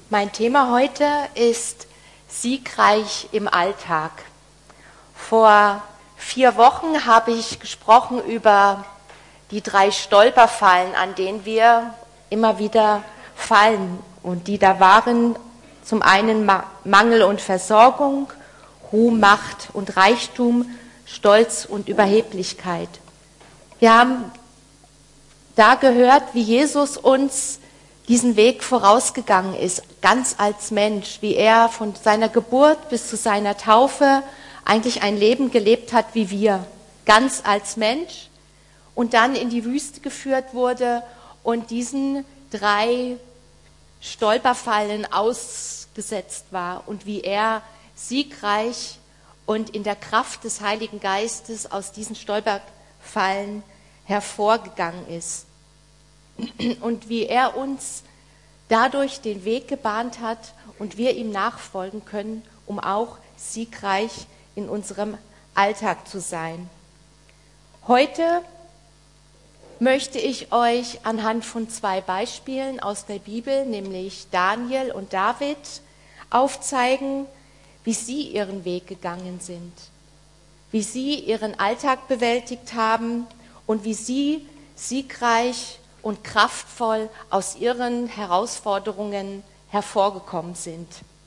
Mein Thema heute ist siegreich im Alltag. Vor 4 Wochen habe ich gesprochen über die 3 Stolperfallen, an denen wir immer wieder fallen. Und die da waren zum einen Mangel und Versorgung, Ruhm, Macht und Reichtum, Stolz und Überheblichkeit. Wir haben da gehört, wie Jesus uns diesen Weg vorausgegangen ist, ganz als Mensch, wie er von seiner Geburt bis zu seiner Taufe eigentlich ein Leben gelebt hat wie wir, ganz als Mensch und dann in die Wüste geführt wurde und diesen 3 Stolperfallen ausgesetzt war und wie er siegreich und in der Kraft des Heiligen Geistes aus diesen Stolperfallen hervorgegangen ist. Und wie er uns dadurch den Weg gebahnt hat und wir ihm nachfolgen können, um auch siegreich in unserem Alltag zu sein. Heute möchte ich euch anhand von 2 Beispielen aus der Bibel, nämlich Daniel und David, aufzeigen, wie sie ihren Weg gegangen sind, wie sie ihren Alltag bewältigt haben und wie sie siegreich und kraftvoll aus ihren Herausforderungen hervorgekommen sind.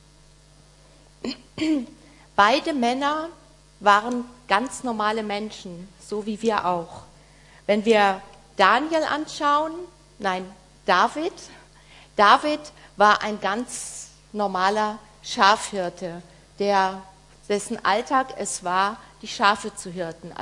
Beide Männer waren ganz normale Menschen, so wie wir auch. Wenn wir David war ein ganz normaler Schafhirte, dessen Alltag es war, die Schafe zu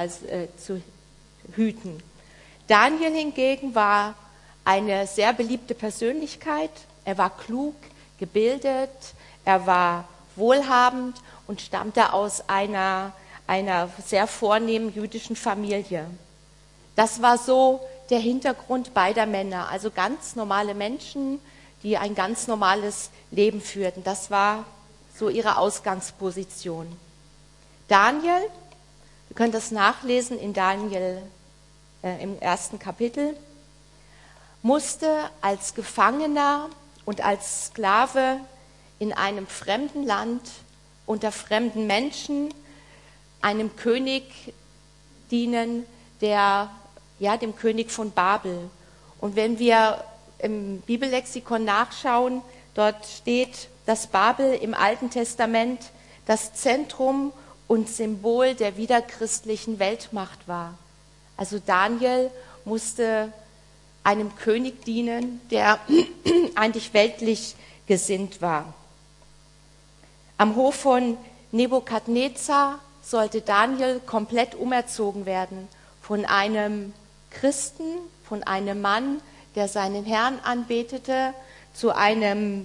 hüten. Daniel hingegen war eine sehr beliebte Persönlichkeit. Er war klug, gebildet, er war wohlhabend und stammte aus einer sehr vornehmen jüdischen Familie. Das war so der Hintergrund beider Männer, also ganz normale Menschen, die ein ganz normales Leben führten. Das war so ihre Ausgangsposition. Daniel, wir können das nachlesen in Daniel im 1. Kapitel, musste als Gefangener und als Sklave in einem fremden Land unter fremden Menschen einem König dienen, dem König von Babel. Und wenn wir im Bibellexikon nachschauen, dort steht, dass Babel im Alten Testament das Zentrum und Symbol der wiederchristlichen Weltmacht war. Also Daniel musste einem König dienen, der eigentlich weltlich gesinnt war. Am Hof von Nebukadnezar sollte Daniel komplett umerzogen werden von einem Christen, von einem Mann, der seinen Herrn anbetete, zu einem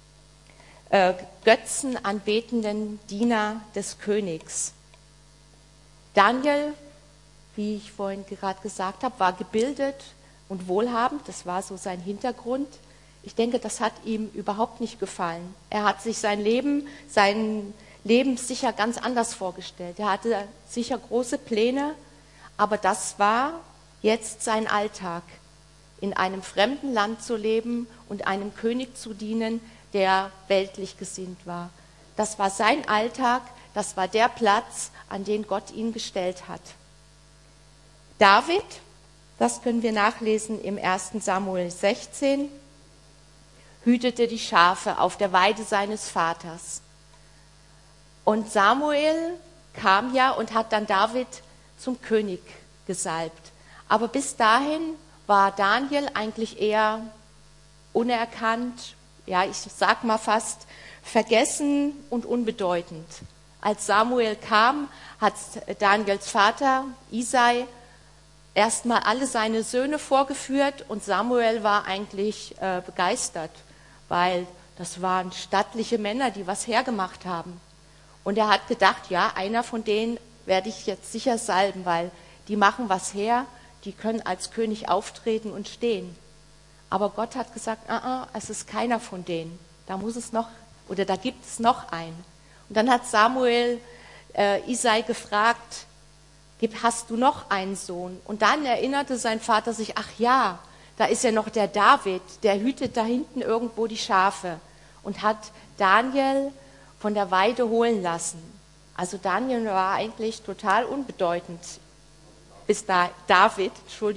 götzenanbetenden Diener des Königs. Daniel, wie ich vorhin gerade gesagt habe, war gebildet und wohlhabend, das war so sein Hintergrund. Ich denke, das hat ihm überhaupt nicht gefallen. Er hat sich sein Leben sicher ganz anders vorgestellt. Er hatte sicher große Pläne, aber das war jetzt sein Alltag, in einem fremden Land zu leben und einem König zu dienen, der weltlich gesinnt war. Das war sein Alltag, das war der Platz, an den Gott ihn gestellt hat. David, das können wir nachlesen im 1. Samuel 16, hütete die Schafe auf der Weide seines Vaters. Und Samuel kam ja und hat dann David zum König gesalbt. Aber bis dahin war Daniel eigentlich eher unerkannt, ich sag mal fast vergessen und unbedeutend. Als Samuel kam, hat Daniels Vater Isai erstmal alle seine Söhne vorgeführt und Samuel war eigentlich begeistert, weil das waren stattliche Männer, die was hergemacht haben. Und er hat gedacht, einer von denen werde ich jetzt sicher salben, weil die machen was her, die können als König auftreten und stehen. Aber Gott hat gesagt, es ist keiner von denen. Da gibt es noch einen. Und dann hat Samuel Isai gefragt, hast du noch einen Sohn? Und dann erinnerte sein Vater sich, ach ja, da ist ja noch der David, der hütet da hinten irgendwo die Schafe. und hat Daniel von der Weide holen lassen. Also Daniel war eigentlich total unbedeutend. Bis da David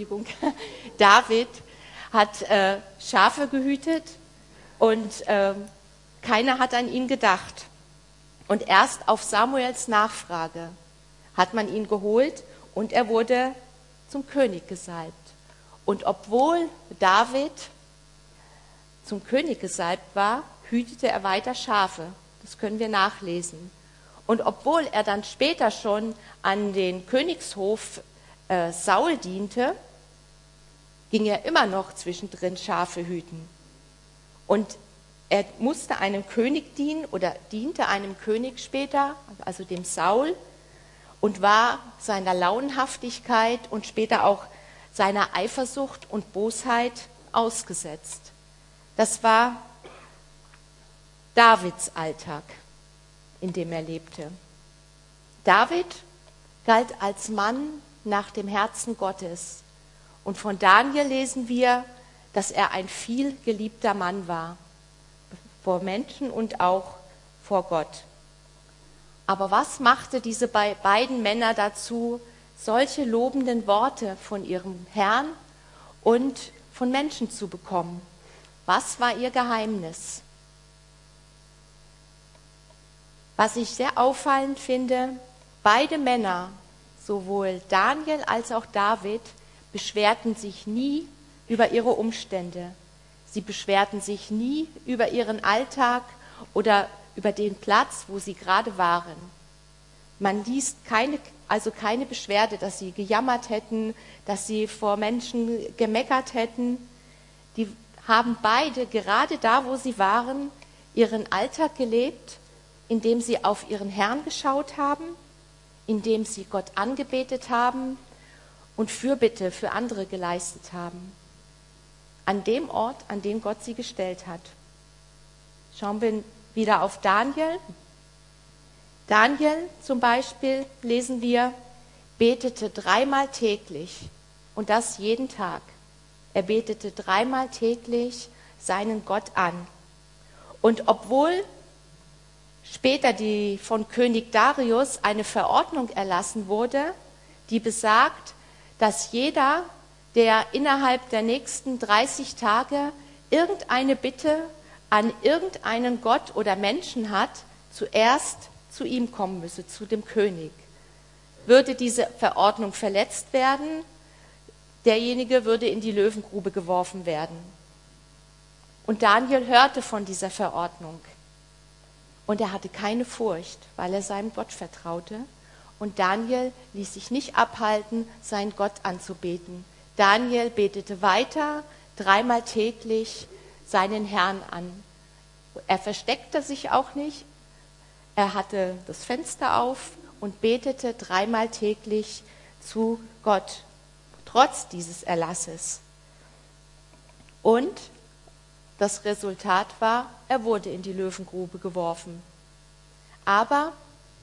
hat Schafe gehütet und keiner hat an ihn gedacht. Und erst auf Samuels Nachfrage hat man ihn geholt und er wurde zum König gesalbt. Und obwohl David zum König gesalbt war, hütete er weiter Schafe. Das können wir nachlesen. Und obwohl er dann später schon an den Königshof Saul diente, ging er immer noch zwischendrin Schafe hüten. Und er musste einem König dienen oder diente einem König später, also dem Saul, und war seiner Launenhaftigkeit und später auch seiner Eifersucht und Bosheit ausgesetzt. Das war Davids Alltag, in dem er lebte. David galt als Mann nach dem Herzen Gottes. Und von Daniel lesen wir, dass er ein viel geliebter Mann war, vor Menschen und auch vor Gott. Aber was machte diese beiden Männer dazu, solche lobenden Worte von ihrem Herrn und von Menschen zu bekommen? Was war ihr Geheimnis? Was ich sehr auffallend finde, beide Männer, sowohl Daniel als auch David, beschwerten sich nie über ihre Umstände. Sie beschwerten sich nie über ihren Alltag oder über den Platz, wo sie gerade waren. Man liest keine Beschwerde, dass sie gejammert hätten, dass sie vor Menschen gemeckert hätten. Die haben beide, gerade da, wo sie waren, ihren Alltag gelebt, indem sie auf ihren Herrn geschaut haben, indem sie Gott angebetet haben und Fürbitte für andere geleistet haben. An dem Ort, an den Gott sie gestellt hat. Schauen wir wieder auf Daniel. Daniel zum Beispiel, lesen wir, betete 3-mal täglich und das jeden Tag. Er betete 3-mal täglich seinen Gott an. Und obwohl später von König Darius eine Verordnung erlassen wurde, die besagt, dass jeder, der innerhalb der nächsten 30 Tage irgendeine Bitte an irgendeinen Gott oder Menschen hat, zuerst zu ihm kommen müsse, zu dem König. Würde diese Verordnung verletzt werden, derjenige würde in die Löwengrube geworfen werden. Und Daniel hörte von dieser Verordnung. Und er hatte keine Furcht, weil er seinem Gott vertraute. Und Daniel ließ sich nicht abhalten, seinen Gott anzubeten. Daniel betete weiter, 3-mal täglich seinen Herrn an. Er versteckte sich auch nicht. Er hatte das Fenster auf und betete 3-mal täglich zu Gott, trotz dieses Erlasses. Und das Resultat war, er wurde in die Löwengrube geworfen. Aber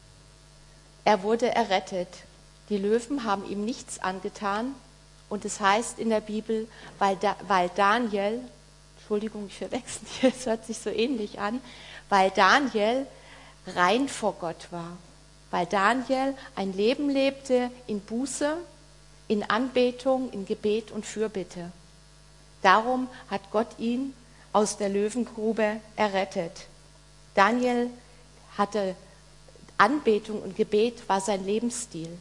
er wurde errettet. Die Löwen haben ihm nichts angetan. Und es heißt in der Bibel, weil Daniel, Entschuldigung, ich verwechsel, es hört sich so ähnlich an, weil Daniel rein vor Gott war. Weil Daniel ein Leben lebte in Buße, in Anbetung, in Gebet und Fürbitte. Darum hat Gott ihn aus der Löwengrube errettet. Daniel hatte Anbetung und Gebet, war sein Lebensstil.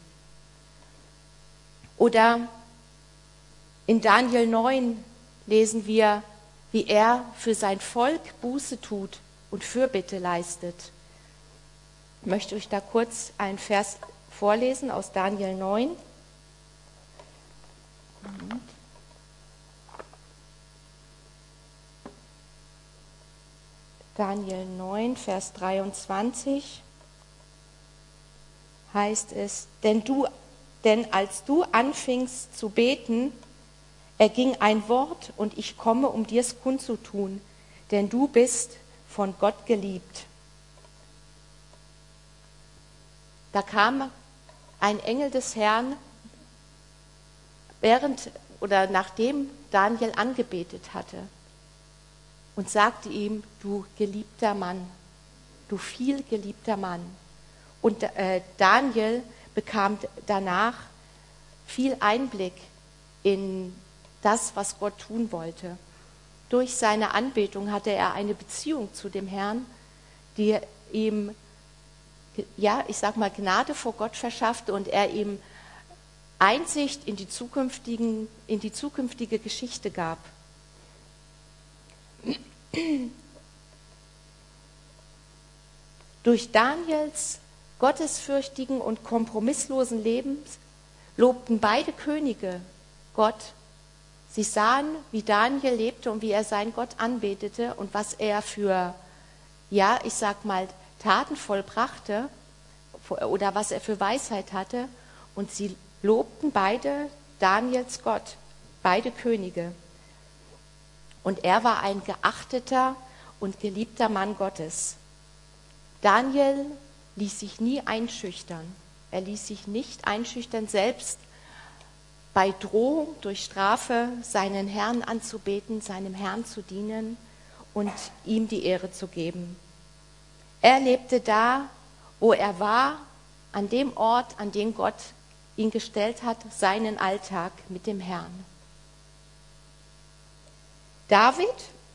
Oder in Daniel 9 lesen wir, wie er für sein Volk Buße tut und Fürbitte leistet. Ich möchte euch da kurz einen Vers vorlesen aus Daniel 9. Daniel 9, Vers 23 heißt es, denn als du anfingst zu beten, erging ein Wort und ich komme, um dir's kundzutun, denn du bist von Gott geliebt. Da kam ein Engel des Herrn, nachdem Daniel angebetet hatte. und sagte ihm, du geliebter Mann, du viel geliebter Mann. Und Daniel bekam danach viel Einblick in das, was Gott tun wollte. Durch seine Anbetung hatte er eine Beziehung zu dem Herrn, die ihm, ja, ich sag mal, Gnade vor Gott verschaffte und er ihm Einsicht in die zukünftige Geschichte gab. Durch Daniels gottesfürchtigen und kompromisslosen Leben lobten beide Könige Gott. Sie sahen, wie Daniel lebte und wie er seinen Gott anbetete und was er für, ja, ich sag mal, Taten vollbrachte oder was er für Weisheit hatte. Und sie lobten beide Daniels Gott, beide Könige. Und er war ein geachteter und geliebter Mann Gottes. Daniel ließ sich nie einschüchtern. Er ließ sich nicht einschüchtern, selbst bei Drohung durch Strafe seinen Herrn anzubeten, seinem Herrn zu dienen und ihm die Ehre zu geben. Er lebte da, wo er war, an dem Ort, an dem Gott ihn gestellt hat, seinen Alltag mit dem Herrn. David,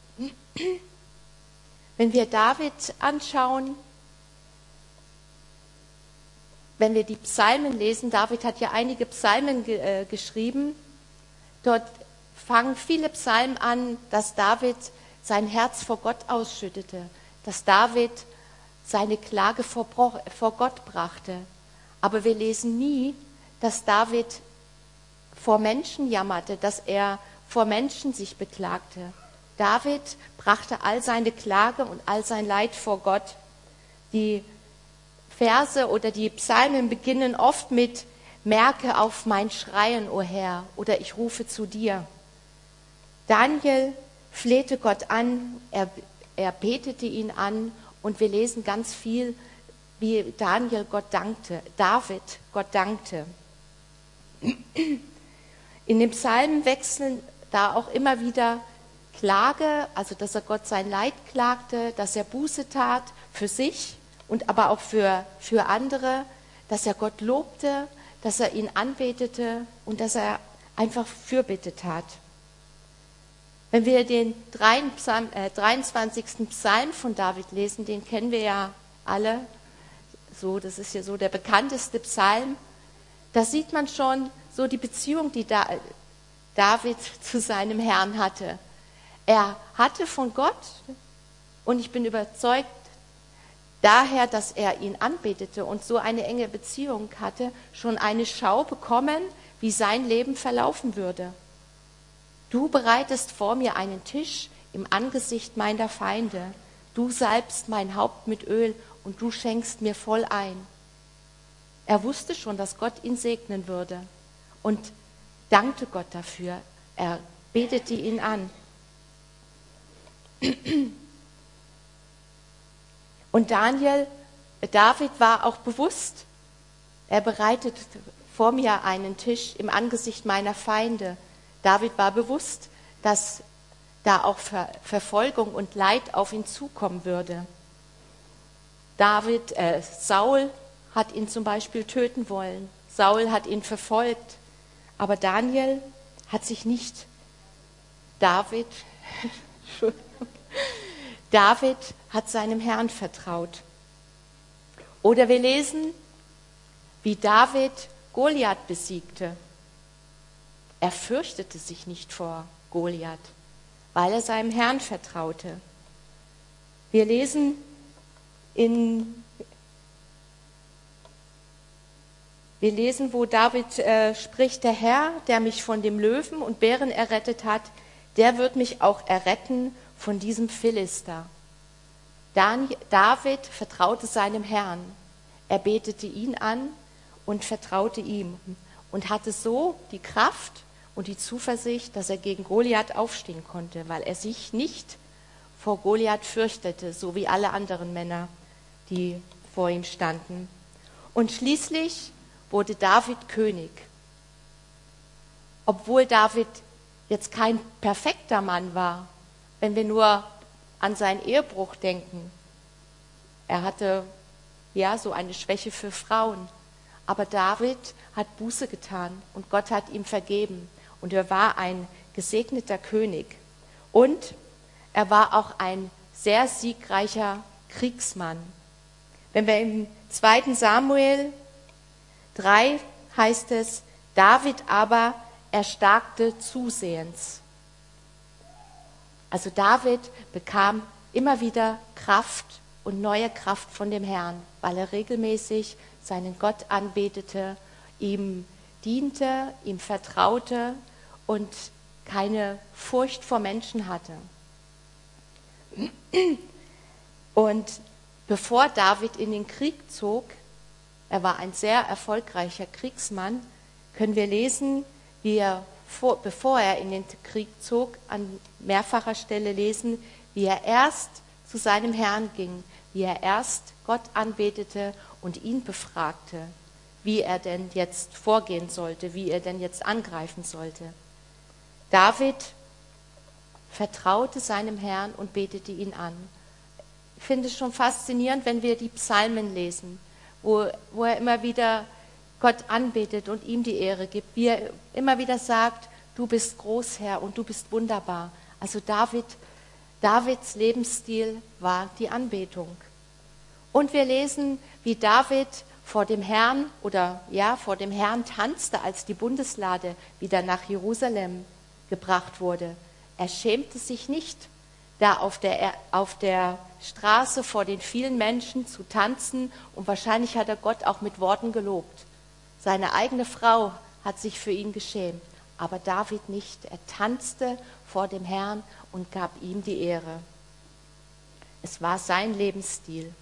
wenn wir David anschauen, wenn wir die Psalmen lesen, David hat ja einige Psalmen geschrieben, dort fangen viele Psalmen an, dass David sein Herz vor Gott ausschüttete, dass David seine Klage vor Gott brachte. Aber wir lesen nie, dass David vor Menschen jammerte, dass er vor Menschen sich beklagte. David brachte all seine Klage und all sein Leid vor Gott. Die Verse oder die Psalmen beginnen oft mit Merke auf mein Schreien, o Herr, oder ich rufe zu dir. Daniel flehte Gott an, er betete ihn an und wir lesen ganz viel, wie Daniel Gott dankte, David Gott dankte. In den Psalmen wechseln da auch immer wieder Klage, also dass er Gott sein Leid klagte, dass er Buße tat für sich und aber auch für andere, dass er Gott lobte, dass er ihn anbetete und dass er einfach Fürbitte tat. Wenn wir den 23. Psalm von David lesen, den kennen wir ja alle, so, das ist ja so der bekannteste Psalm, da sieht man schon so die Beziehung, die David zu seinem Herrn hatte. Er hatte von Gott, und ich bin überzeugt, daher, dass er ihn anbetete und so eine enge Beziehung hatte, schon eine Schau bekommen, wie sein Leben verlaufen würde. Du bereitest vor mir einen Tisch im Angesicht meiner Feinde. Du salbst mein Haupt mit Öl und du schenkst mir voll ein. Er wusste schon, dass Gott ihn segnen würde und dankte Gott dafür. Er betete ihn an. Und David war auch bewusst, er bereitet vor mir einen Tisch im Angesicht meiner Feinde. David war bewusst, dass da auch Verfolgung und Leid auf ihn zukommen würde. Saul hat ihn zum Beispiel töten wollen. Saul hat ihn verfolgt. Aber Daniel hat sich nicht David hat seinem Herrn vertraut. Oder wir lesen, wie David Goliath besiegte. Er fürchtete sich nicht vor Goliath, weil er seinem Herrn vertraute. Wir lesen wo David spricht, der Herr, der mich von dem Löwen und Bären errettet hat, der wird mich auch erretten von diesem Philister. David vertraute seinem Herrn. Er betete ihn an und vertraute ihm und hatte so die Kraft und die Zuversicht, dass er gegen Goliath aufstehen konnte, weil er sich nicht vor Goliath fürchtete, so wie alle anderen Männer, die vor ihm standen. Und schließlich wurde David König. Obwohl David jetzt kein perfekter Mann war, wenn wir nur an seinen Ehebruch denken. Er hatte ja so eine Schwäche für Frauen. Aber David hat Buße getan und Gott hat ihm vergeben. Und er war ein gesegneter König. Und er war auch ein sehr siegreicher Kriegsmann. Wenn wir im 2. Samuel 3 heißt es, David aber erstarkte zusehends. Also David bekam immer wieder Kraft und neue Kraft von dem Herrn, weil er regelmäßig seinen Gott anbetete, ihm diente, ihm vertraute und keine Furcht vor Menschen hatte. Und bevor David in den Krieg zog, er war ein sehr erfolgreicher Kriegsmann, können wir lesen, wie er, bevor er in den Krieg zog, an mehrfacher Stelle lesen, wie er erst zu seinem Herrn ging, wie er erst Gott anbetete und ihn befragte, wie er denn jetzt vorgehen sollte, wie er denn jetzt angreifen sollte. David vertraute seinem Herrn und betete ihn an. Ich finde es schon faszinierend, wenn wir die Psalmen lesen, wo er immer wieder Gott anbetet und ihm die Ehre gibt, wie er immer wieder sagt, du bist groß, Herr, und du bist wunderbar. Also Davids Lebensstil war die Anbetung. Und wir lesen, wie David vor dem Herrn tanzte, als die Bundeslade wieder nach Jerusalem gebracht wurde. Er schämte sich nicht, da auf der Straße vor den vielen Menschen zu tanzen, und wahrscheinlich hat er Gott auch mit Worten gelobt. Seine eigene Frau hat sich für ihn geschämt, aber David nicht. Er tanzte vor dem Herrn und gab ihm die Ehre. Es war sein Lebensstil.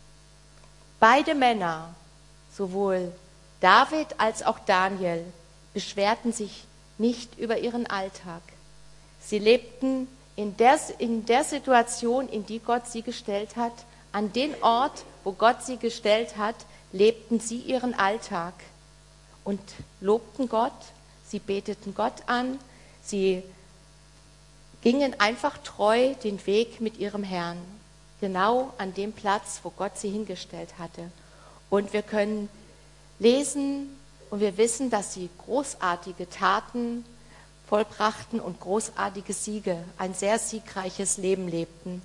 Beide Männer, sowohl David als auch Daniel, beschwerten sich nicht über ihren Alltag. Sie lebten in der Situation, in die Gott sie gestellt hat, an den Ort, wo Gott sie gestellt hat, lebten sie ihren Alltag und lobten Gott, sie beteten Gott an, sie gingen einfach treu den Weg mit ihrem Herrn, genau an dem Platz, wo Gott sie hingestellt hatte. Und wir können lesen und wir wissen, dass sie großartige Taten vollbrachten und großartige Siege, ein sehr siegreiches Leben lebten.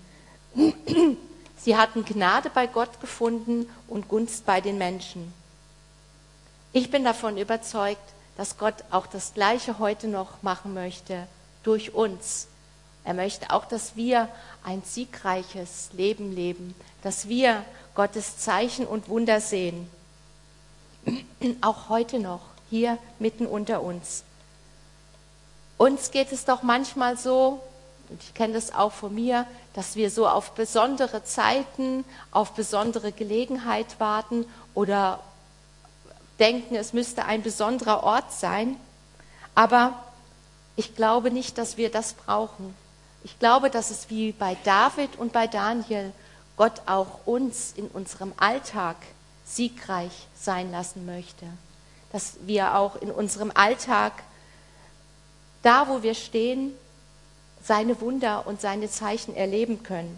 Sie hatten Gnade bei Gott gefunden und Gunst bei den Menschen. Ich bin davon überzeugt, dass Gott auch das Gleiche heute noch machen möchte durch uns. Er möchte auch, dass wir ein siegreiches Leben leben, dass wir Gottes Zeichen und Wunder sehen. Auch heute noch, hier mitten unter uns. Uns geht es doch manchmal so, und ich kenne das auch von mir, dass wir so auf besondere Zeiten, auf besondere Gelegenheit warten oder denken, es müsste ein besonderer Ort sein. Aber ich glaube nicht, dass wir das brauchen. Ich glaube, dass es wie bei David und bei Daniel Gott auch uns in unserem Alltag siegreich sein lassen möchte. Dass wir auch in unserem Alltag, da wo wir stehen, seine Wunder und seine Zeichen erleben können.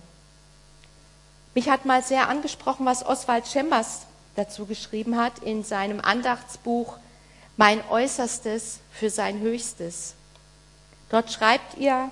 Mich hat mal sehr angesprochen, was Oswald Chambers dazu geschrieben hat in seinem Andachtsbuch Mein Äußerstes für sein Höchstes. Dort schreibt er,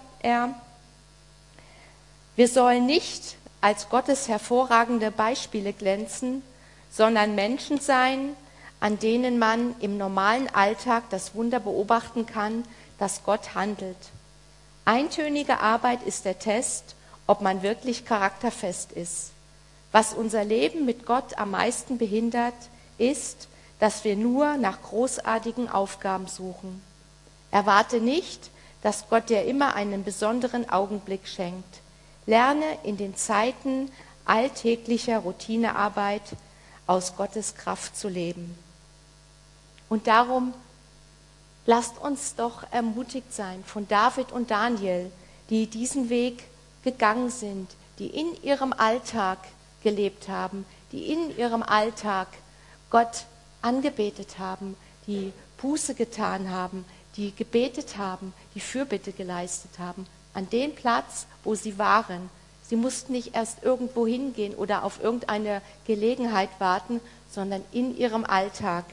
wir sollen nicht als Gottes hervorragende Beispiele glänzen, sondern Menschen sein, an denen man im normalen Alltag das Wunder beobachten kann, dass Gott handelt. Eintönige Arbeit ist der Test, ob man wirklich charakterfest ist. Was unser Leben mit Gott am meisten behindert, ist, dass wir nur nach großartigen Aufgaben suchen. Erwarte nicht, dass Gott dir immer einen besonderen Augenblick schenkt. Lerne in den Zeiten alltäglicher Routinearbeit aus Gottes Kraft zu leben. Und darum lasst uns doch ermutigt sein von David und Daniel, die diesen Weg gegangen sind, die in ihrem Alltag gelebt haben, die in ihrem Alltag Gott angebetet haben, die Buße getan haben, die gebetet haben, die Fürbitte geleistet haben. An dem Platz, wo sie waren, Sie mussten nicht erst irgendwo hingehen oder auf irgendeine Gelegenheit warten, sondern in ihrem Alltag.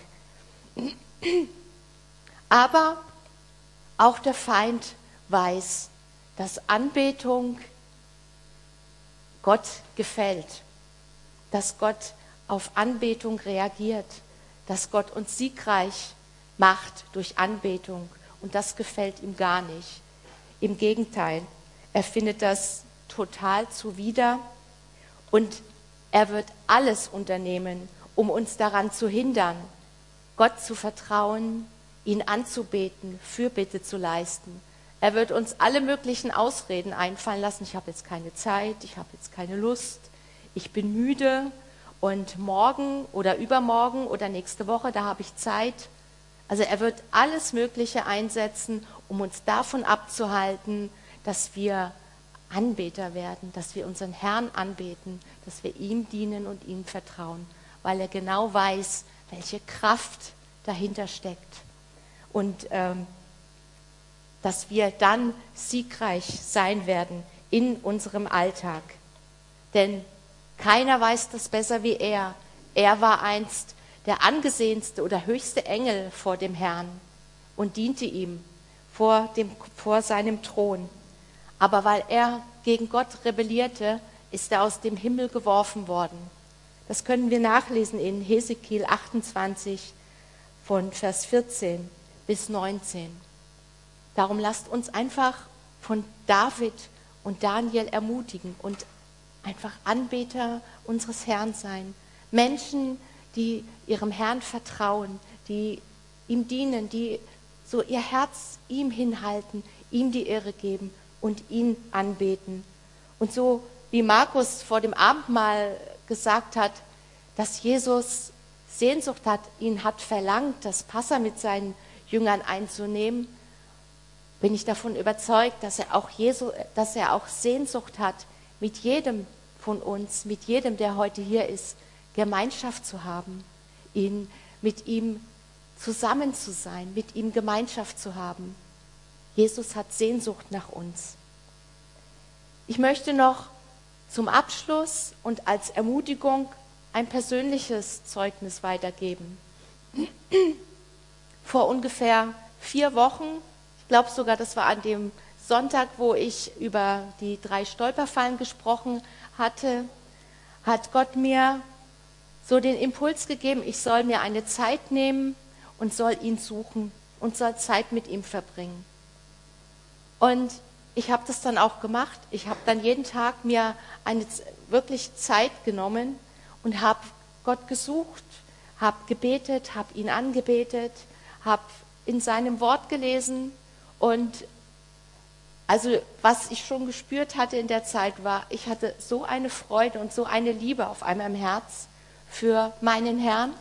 Aber auch der Feind weiß, dass Anbetung Gott gefällt, dass Gott auf Anbetung reagiert, dass Gott uns siegreich macht durch Anbetung. Und das gefällt ihm gar nicht. Im Gegenteil, er findet das total zuwider und er wird alles unternehmen, um uns daran zu hindern, Gott zu vertrauen, ihn anzubeten, Fürbitte zu leisten. Er wird uns alle möglichen Ausreden einfallen lassen. Ich habe jetzt keine Zeit, ich habe jetzt keine Lust, ich bin müde und morgen oder übermorgen oder nächste Woche, da habe ich Zeit. Also er wird alles Mögliche einsetzen, um uns davon abzuhalten, dass wir Anbeter werden, dass wir unseren Herrn anbeten, dass wir ihm dienen und ihm vertrauen, weil er genau weiß, welche Kraft dahinter steckt. Und dass wir dann siegreich sein werden in unserem Alltag. Denn keiner weiß das besser wie er. Er war einst der angesehenste oder höchste Engel vor dem Herrn und diente ihm vor seinem Thron. Aber weil er gegen Gott rebellierte, ist er aus dem Himmel geworfen worden. Das können wir nachlesen in Hesekiel 28 von Vers 14 bis 19. Darum lasst uns einfach von David und Daniel ermutigen und einfach Anbeter unseres Herrn sein. Menschen, die ihrem Herrn vertrauen, die ihm dienen, die so ihr Herz ihm hinhalten, ihm die Ehre geben und ihn anbeten. Und so wie Markus vor dem Abendmahl gesagt hat, dass Jesus Sehnsucht hat, ihn hat verlangt, das Passa mit seinen Jüngern einzunehmen, bin ich davon überzeugt, dass er auch Sehnsucht hat, mit jedem von uns, mit jedem, der heute hier ist, Gemeinschaft zu haben, mit ihm zusammen zu sein, mit ihm Gemeinschaft zu haben. Jesus hat Sehnsucht nach uns. Ich möchte noch zum Abschluss und als Ermutigung ein persönliches Zeugnis weitergeben. Vor ungefähr 4 Wochen, ich glaube sogar, das war an dem Sonntag, wo ich über die 3 Stolperfallen gesprochen hatte, hat Gott mir so den Impuls gegeben, ich soll mir eine Zeit nehmen und soll ihn suchen und soll Zeit mit ihm verbringen. Und ich habe das dann auch gemacht. Ich habe dann jeden Tag mir eine wirklich Zeit genommen und habe Gott gesucht, habe gebetet, habe ihn angebetet, habe in seinem Wort gelesen. Und also was ich schon gespürt hatte in der Zeit war, ich hatte so eine Freude und so eine Liebe auf einmal im Herz für meinen Herrn.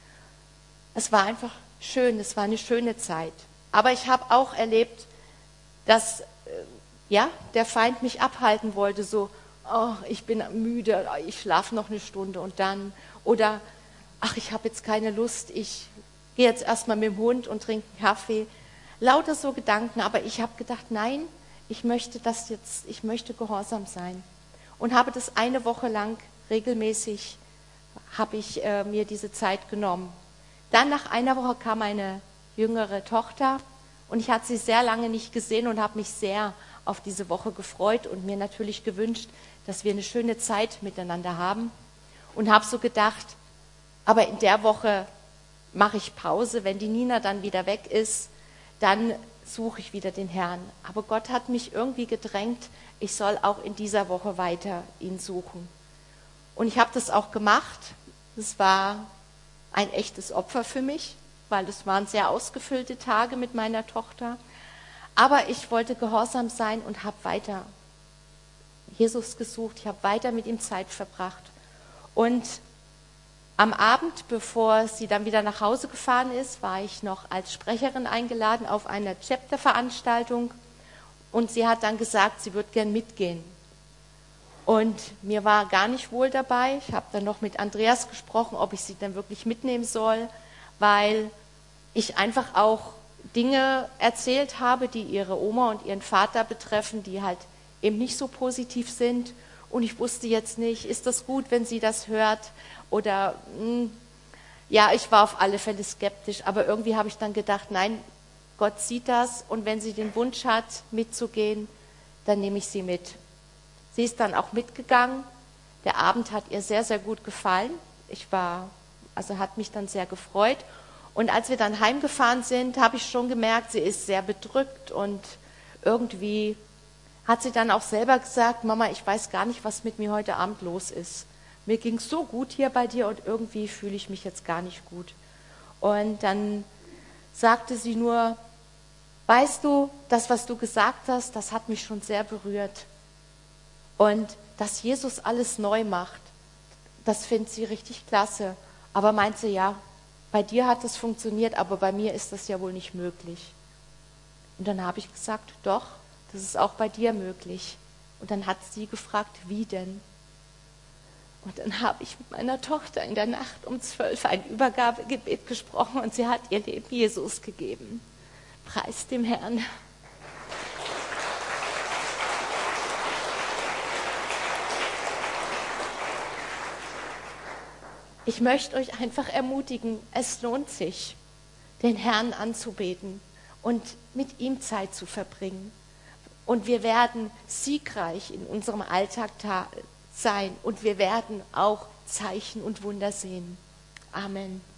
Es war einfach schön, es war eine schöne Zeit. Aber ich habe auch erlebt, dass der Feind mich abhalten wollte, so, oh, ich bin müde, ich schlafe noch eine Stunde und dann, oder, ach, ich habe jetzt keine Lust, ich gehe jetzt erstmal mit dem Hund und trinke einen Kaffee. Lauter so Gedanken, aber ich habe gedacht, nein, ich möchte gehorsam sein. Und habe das eine Woche lang regelmäßig, habe ich mir diese Zeit genommen. Dann nach einer Woche kam eine jüngere Tochter und ich hatte sie sehr lange nicht gesehen und habe mich sehr auf diese Woche gefreut und mir natürlich gewünscht, dass wir eine schöne Zeit miteinander haben. Und habe so gedacht, aber in der Woche mache ich Pause, wenn die Nina dann wieder weg ist, dann suche ich wieder den Herrn. Aber Gott hat mich irgendwie gedrängt, ich soll auch in dieser Woche weiter ihn suchen. Und ich habe das auch gemacht. Es war ein echtes Opfer für mich, weil es waren sehr ausgefüllte Tage mit meiner Tochter. Aber ich wollte gehorsam sein und habe weiter Jesus gesucht. Ich habe weiter mit ihm Zeit verbracht. Und am Abend, bevor sie dann wieder nach Hause gefahren ist, war ich noch als Sprecherin eingeladen auf einer Chapter-Veranstaltung. Und sie hat dann gesagt, sie würde gern mitgehen. Und mir war gar nicht wohl dabei. Ich habe dann noch mit Andreas gesprochen, ob ich sie dann wirklich mitnehmen soll, weil ich einfach auch Dinge erzählt habe, die ihre Oma und ihren Vater betreffen, die halt eben nicht so positiv sind. und ich wusste jetzt nicht, ist das gut, wenn sie das hört oder ja, ich war auf alle Fälle skeptisch, aber irgendwie habe ich dann gedacht, nein, Gott sieht das und wenn sie den Wunsch hat, mitzugehen, dann nehme ich sie mit. Sie ist dann auch mitgegangen. Der Abend hat ihr sehr, sehr gut gefallen. Hat mich dann sehr gefreut. Und als wir dann heimgefahren sind, habe ich schon gemerkt, sie ist sehr bedrückt und irgendwie hat sie dann auch selber gesagt, Mama, ich weiß gar nicht, was mit mir heute Abend los ist. Mir ging es so gut hier bei dir und irgendwie fühle ich mich jetzt gar nicht gut. Und dann sagte sie nur, weißt du, das, was du gesagt hast, das hat mich schon sehr berührt. Und dass Jesus alles neu macht, das findet sie richtig klasse. Aber meint sie, ja, bei dir hat es funktioniert, aber bei mir ist das ja wohl nicht möglich. Und dann habe ich gesagt, doch, das ist auch bei dir möglich. Und dann hat sie gefragt, wie denn? Und dann habe ich mit meiner Tochter in der Nacht um 12 ein Übergabegebet gesprochen und sie hat ihr Leben Jesus gegeben. Preis dem Herrn. Ich möchte euch einfach ermutigen, es lohnt sich, den Herrn anzubeten und mit ihm Zeit zu verbringen. Und wir werden siegreich in unserem Alltag sein und wir werden auch Zeichen und Wunder sehen. Amen.